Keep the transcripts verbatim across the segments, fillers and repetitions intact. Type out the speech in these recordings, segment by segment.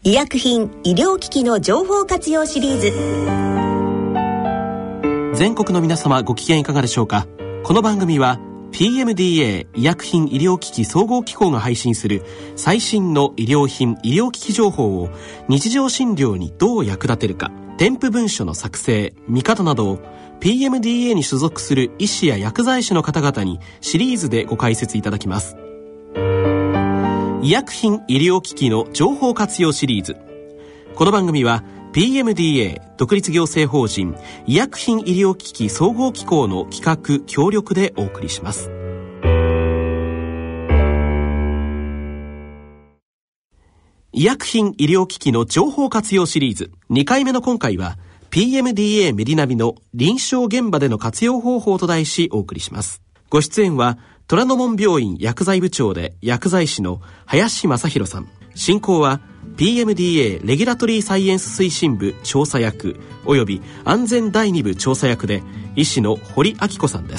医薬品医療機器の情報活用シリーズ。 全国の皆様ご機嫌いかがでしょうか。この番組は ピーエムディーエー 医薬品医療機器総合機構が配信する最新の医療品医療機器情報を日常診療にどう役立てるか、添付文書の作成、見方などを ピーエムディーエー に所属する医師や薬剤師の方々にシリーズでご解説いただきます。医薬品医療機器の情報活用シリーズ。この番組は ピーエムディーエー 独立行政法人医薬品医療機器総合機構の企画協力でお送りします。医薬品医療機器の情報活用シリーズにかいめの今回は ピーエムディーエー メディナビの臨床現場での活用方法と題しお送りします。ご出演は虎ノ門病院薬剤部長で薬剤師の林正弘さん。進行は ピーエムディーエー レギュラトリーサイエンス推進部調査役および安全第二部調査役で医師の堀明子さんです。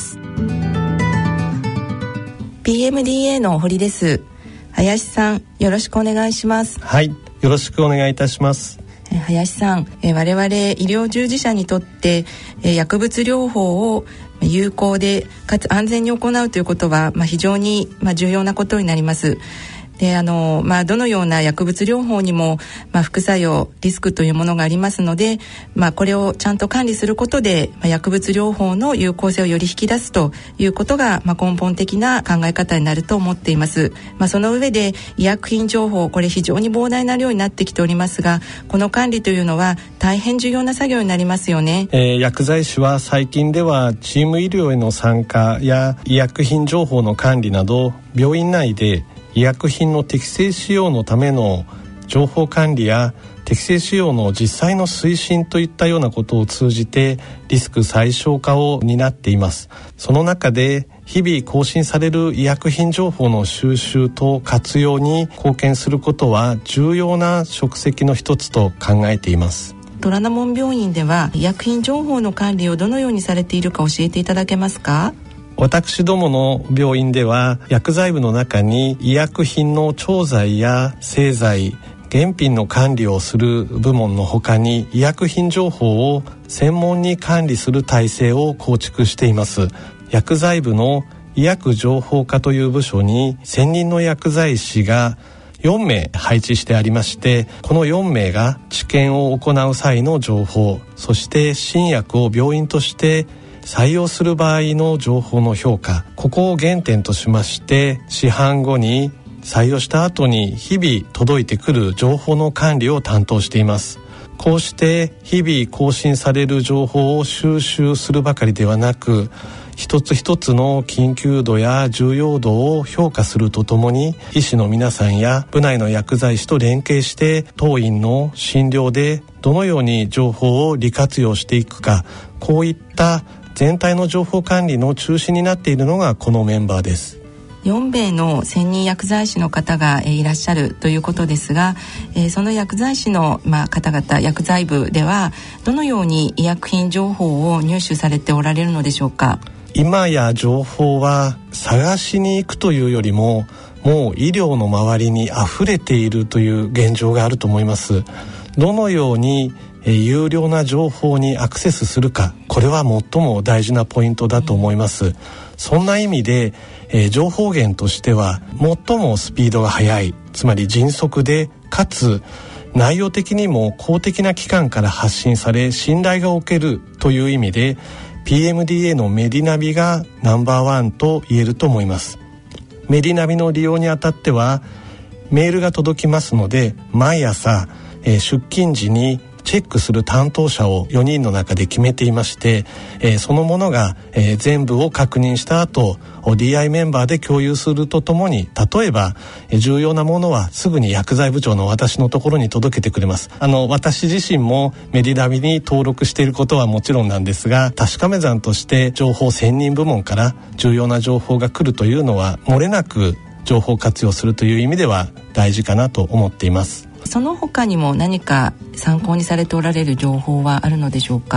ピーエムディーエー の堀です。林さん、よろしくお願いします。 はい、よろしくお願いいたします。 林さん、我々医療従事者にとって薬物療法を有効でかつ安全に行うということは、まあ、非常に、まあ、重要なことになります。であのまあ、どのような薬物療法にも、まあ、副作用リスクというものがありますので、まあ、これをちゃんと管理することで、まあ、薬物療法の有効性をより引き出すということが、まあ、根本的な考え方になると思っています。まあ、その上で医薬品情報、これ非常に膨大な量になってきておりますが、この管理というのは大変重要な作業になりますよね。 えー、薬剤師は最近ではチーム医療への参加や医薬品情報の管理など、病院内で医薬品の適正使用のための情報管理や適正使用の実際の推進といったようなことを通じてリスク最小化を担っています。その中で日々更新される医薬品情報の収集と活用に貢献することは重要な職責の一つと考えています。 虎ノ門病院では医薬品情報の管理をどのようにされているか教えていただけますか？ 私どもの病院では薬剤部の中に医薬品の調剤や製剤、原品の管理をする部門の他に医薬品情報を専門に管理する体制を構築しています。薬剤部の医薬情報課という部署に専任の薬剤師がよんめい配置してありまして、このよんめいが治験を行う際の情報、そして新薬を病院として採用する場合の情報の評価、ここを原点としまして市販後に採用した後に日々届いてくる情報の管理を担当しています。こうして日々更新される情報を収集するばかりではなく、一つ一つの緊急度や重要度を評価するとともに、医師の皆さんや部内の薬剤師と連携して当院の診療でどのように情報を利活用していくか、こういった全体の情報管理の中心になっているのがこのメンバーです。 よんめいの専任薬剤師の方が、えー、いらっしゃるということですが、えー、その薬剤師の、まあ、方々、薬剤部ではどのように医薬品情報を入手されておられるのでしょうか？ 今や情報は探しに行くというよりも、もう医療の周りに溢れているという現状があると思います。どのように有料な情報にアクセスするか、これは最も大事なポイントだと思います。そんな意味で、えー、情報源としては最もスピードが速い、つまり迅速でかつ内容的にも公的な機関から発信され信頼がおけるという意味で ピーエムディーエー のメディナビがナンバーワンと言えると思います。メディナビの利用にあたってはメールが届きますので、毎朝、えー、出勤時にチェックする担当者をよにんの中で決めていまして、えー、そのものが、えー、全部を確認した後 ディーアイ メンバーで共有するとともに、例えば、えー、重要なものはすぐに薬剤部長の私のところに届けてくれます。あの私自身もメディナビに登録していることはもちろんなんですが、確かめ算として情報専任部門から重要な情報が来るというのは漏れなく情報活用するという意味では大事かなと思っています。 その他にも何か参考にされておられる情報はあるのでしょうか？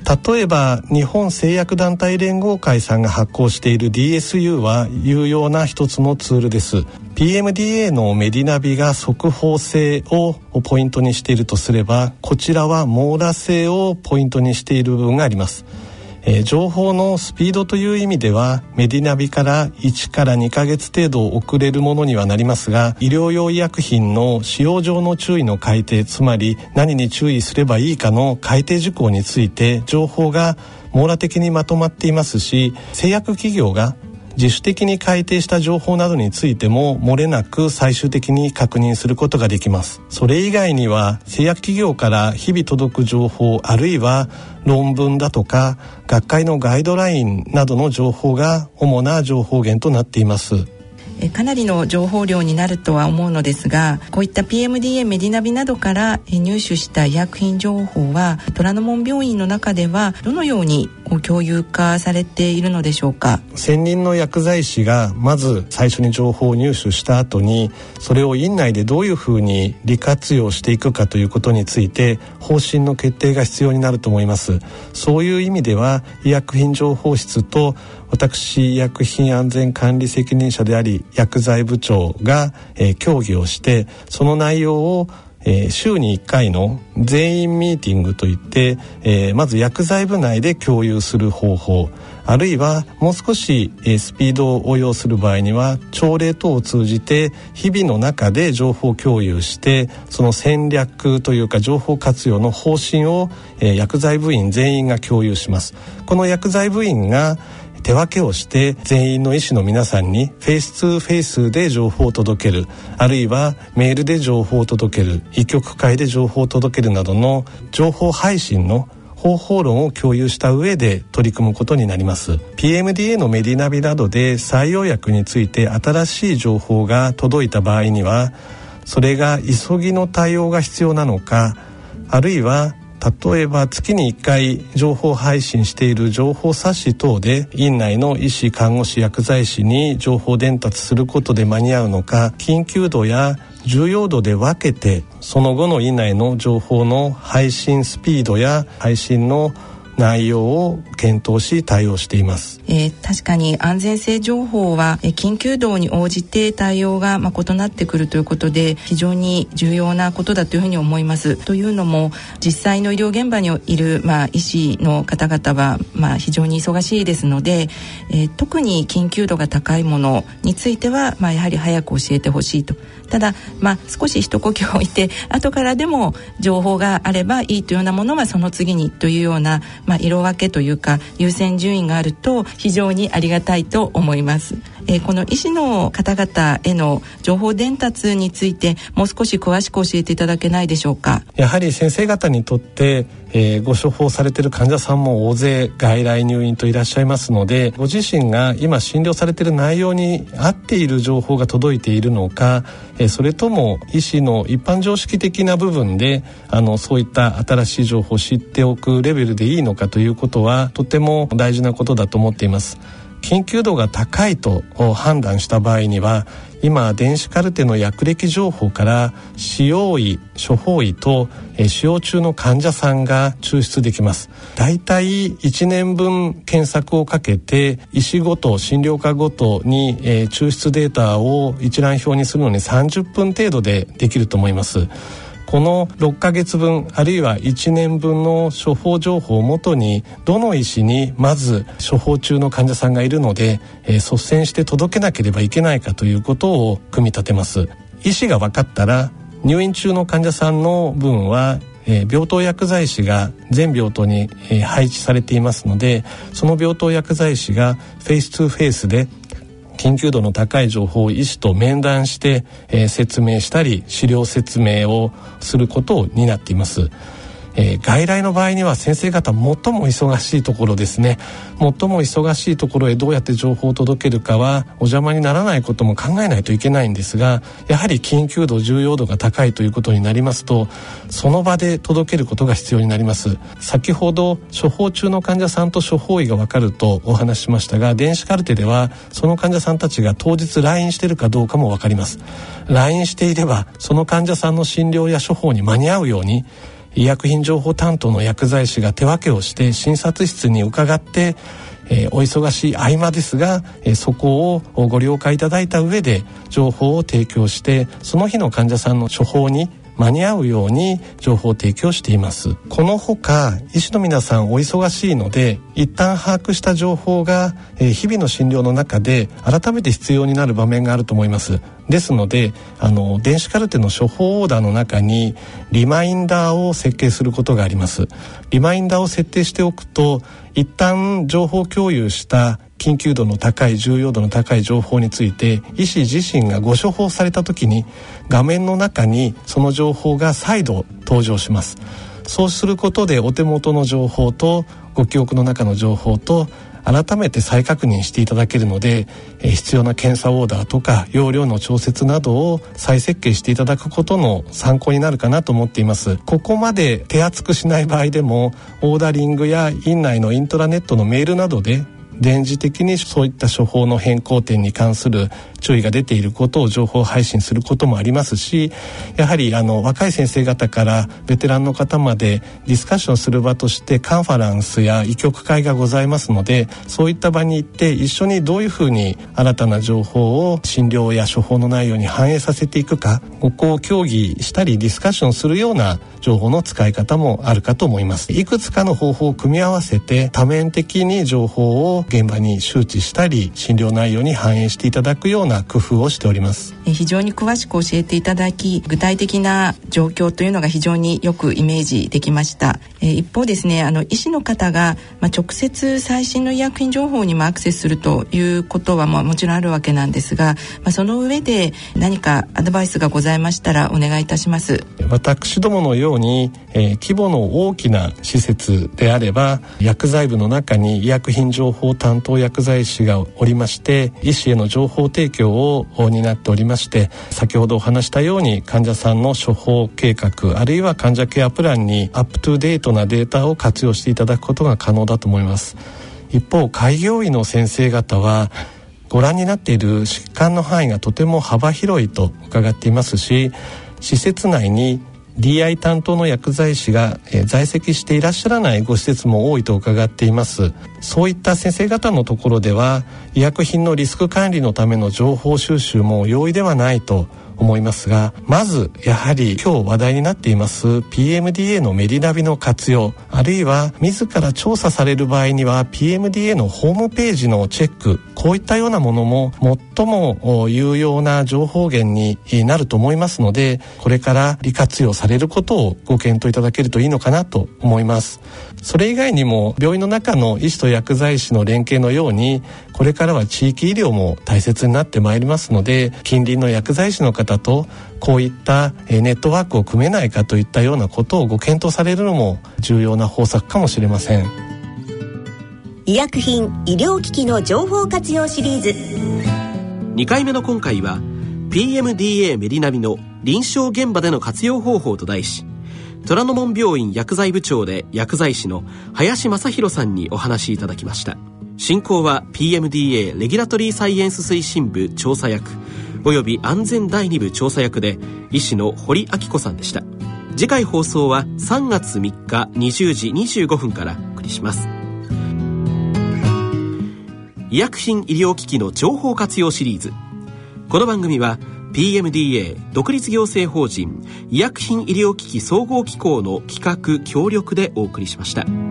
例えば日本製薬団体連合会さんが発行している ディーエスユー は有用な一つのツールです。 ピーエムディーエー のメディナビが速報性をポイントにしているとすれば、こちらは網羅性をポイントにしている部分があります。えー、情報のスピードという意味ではメディナビからいちからにかげつ程度遅れるものにはなりますが、医療用医薬品の使用上の注意の改定、つまり何に注意すればいいかの改定事項について情報が網羅的にまとまっていますし、製薬企業が自主的に改定した情報などについても漏れなく最終的に確認することができます。それ以外には製薬企業から日々届く情報、あるいは論文だとか学会のガイドラインなどの情報が主な情報源となっています。 かなりの情報量になるとは思うのですが、こういった ピーエムディーエー メディナビなどから入手した医薬品情報は虎ノ門病院の中ではどのように共有化されているのでしょうか。 専任の薬剤師がまず最初に情報を入手した後に、それを院内でどういうふうに利活用していくかということについて方針の決定が必要になると思います。そういう意味では医薬品情報室と私医薬品安全管理責任者であり薬剤部長が、えー、協議をして、その内容をえー、週にいっかいの全員ミーティングといって、えー、まず薬剤部内で共有する方法、あるいはもう少し、えー、スピードを応用する場合には朝礼等を通じて日々の中で情報共有して、その戦略というか情報活用の方針を、えー、薬剤部員全員が共有します。この薬剤部員が手分けをして全員の医師の皆さんにフェイスツーフェイスで情報を届ける、あるいはメールで情報を届ける、医局会で情報を届けるなどの情報配信の方法論を共有した上で取り組むことになります。 ピーエムディーエー のメディナビなどで採用薬について新しい情報が届いた場合には、それが急ぎの対応が必要なのか、あるいは例えば月にいっかい情報配信している情報冊子等で院内の医師、看護師、薬剤師に情報伝達することで間に合うのか、緊急度や重要度で分けてその後の院内の情報の配信スピードや配信の内容を検討し対応しています。 えー、確かに安全性情報は、えー、緊急度に応じて対応が、まあ、異なってくるということで非常に重要なことだというふうに思います。というのも実際の医療現場にいる、まあ、医師の方々は、まあ、非常に忙しいですので、えー、特に緊急度が高いものについては、まあ、やはり早く教えてほしいと。ただ、まあ、少し一呼吸置いて後からでも情報があればいいというようなものはその次にというような、まあ、色分けというか優先順位があると非常にありがたいと思います。えー、この医師の方々への情報伝達についてもう少し詳しく教えていただけないでしょうか。 やはり先生方にとって、えー、ご処方されている患者さんも大勢外来入院といらっしゃいますので、ご自身が今診療されている内容に合っている情報が届いているのか、えー、それとも医師の一般常識的な部分であのそういった新しい情報を知っておくレベルでいいのかということはとても大事なことだと思っています。緊急度が高いと判断した場合には今電子カルテの薬歴情報から使用医、処方医と使用中の患者さんが抽出できます。だいたいいちねんぶん検索をかけて医師ごと診療科ごとに抽出データを一覧表にするのにさんじゅっぷん程度でできると思います。このろっかげつぶんあるいはいちねんぶんの処方情報をもとにどの医師にまず処方中の患者さんがいるので、えー、率先して届けなければいけないかということを組み立てます。医師が分かったら入院中の患者さんの分は、えー、病棟薬剤師が全病棟に、えー、配置されていますので、その病棟薬剤師がフェイストゥフェイスで緊急度の高い情報を医師と面談して、えー、説明したり資料説明をすることを担っています。えー、外来の場合には先生方最も忙しいところですね。最も忙しいところへどうやって情報を届けるかはお邪魔にならないことも考えないといけないんですが、やはり緊急度重要度が高いということになりますとその場で届けることが必要になります。先ほど処方中の患者さんと処方医が分かるとお話ししましたが、電子カルテではその患者さんたちが当日 ライン しているかどうかも分かります。 ライン していればその患者さんの診療や処方に間に合うように医薬品情報担当の薬剤師が手分けをして診察室に伺って、えー、お忙しい合間ですが、えー、そこをご了解いただいた上で情報を提供して、その日の患者さんの処方に間に合うように情報を提供しています。このほか医師の皆さんお忙しいので、一旦把握した情報が、えー、日々の診療の中で改めて必要になる場面があると思います。ですので、あの電子カルテの処方オーダーの中にリマインダーを設計することがあります。リマインダーを設定しておくと、一旦情報共有した緊急度の高い重要度の高い情報について医師自身がご処方された時に画面の中にその情報が再度登場します。そうすることでお手元の情報とご記憶の中の情報と改めて再確認していただけるので、えー、必要な検査オーダーとか容量の調節などを再設計していただくことの参考になるかなと思っています。ここまで手厚くしない場合でもオーダリングや院内のイントラネットのメールなどで電磁的にそういった処方の変更点に関する注意が出ていることを情報配信することもありますし、やはりあの若い先生方からベテランの方までディスカッションする場としてカンファレンスや医局会がございますので、そういった場に行って一緒にどういうふうに新たな情報を診療や処方の内容に反映させていくか、ここを協議したりディスカッションするような情報の使い方もあるかと思います。いくつかの方法を組み合わせて多面的に情報を現場に周知したり診療内容に反映していただくような工夫をしております。 非常に詳しく教えていただき、具体的な状況というのが非常によくイメージできました。一方ですね、あの医師の方が、まあ、直接最新の医薬品情報にもアクセスするということはもちろんあるわけなんですが、まあ、その上で何かアドバイスがございましたらお願いいたします。 私どものように、えー、規模の大きな施設であれば薬剤部の中に医薬品情報担当薬剤師がおりまして、医師への情報提供を担っておりまして、先ほどお話したように患者さんの処方計画あるいは患者ケアプランにアップトゥーデートなデータを活用していただくことが可能だと思います。一方、開業医の先生方はご覧になっている疾患の範囲がとても幅広いと伺っていますし、施設内に ディーアイ 担当の薬剤師が、えー、在籍していらっしゃらないご施設も多いと伺っています。そういった先生方のところでは医薬品のリスク管理のための情報収集も容易ではないと思いますが、まずやはり今日話題になっています ピーエムディーエー のメディナビの活用、あるいは自ら調査される場合には ピーエムディーエー のホームページのチェック、こういったようなものも最も有用な情報源になると思いますので、これから利活用されることをご検討いただけるといいのかなと思います。それ以外にも病院の中の医師と薬剤師の連携のように、これからは地域医療も大切になってまいりますので、近隣の薬剤師の方とこういったネットワークを組めないかといったようなことをご検討されるのも重要な方策かもしれません。 医薬品医療機器の情報活用シリーズにかいめの今回は ピーエムディーエー メディナビの臨床現場での活用方法と題し、虎ノ門病院薬剤部長で薬剤師の林正弘さんにお話しいただきました。進行は ピーエムディーエー レギュラトリーサイエンス推進部調査役および安全だいに部調査役で医師の堀明子さんでした。次回放送はさんがつみっかにじゅうじにじゅうごふんからお送りします。医薬品医療機器の情報活用シリーズ。この番組は ピーエムディーエー 独立行政法人医薬品医療機器総合機構の企画協力でお送りしました。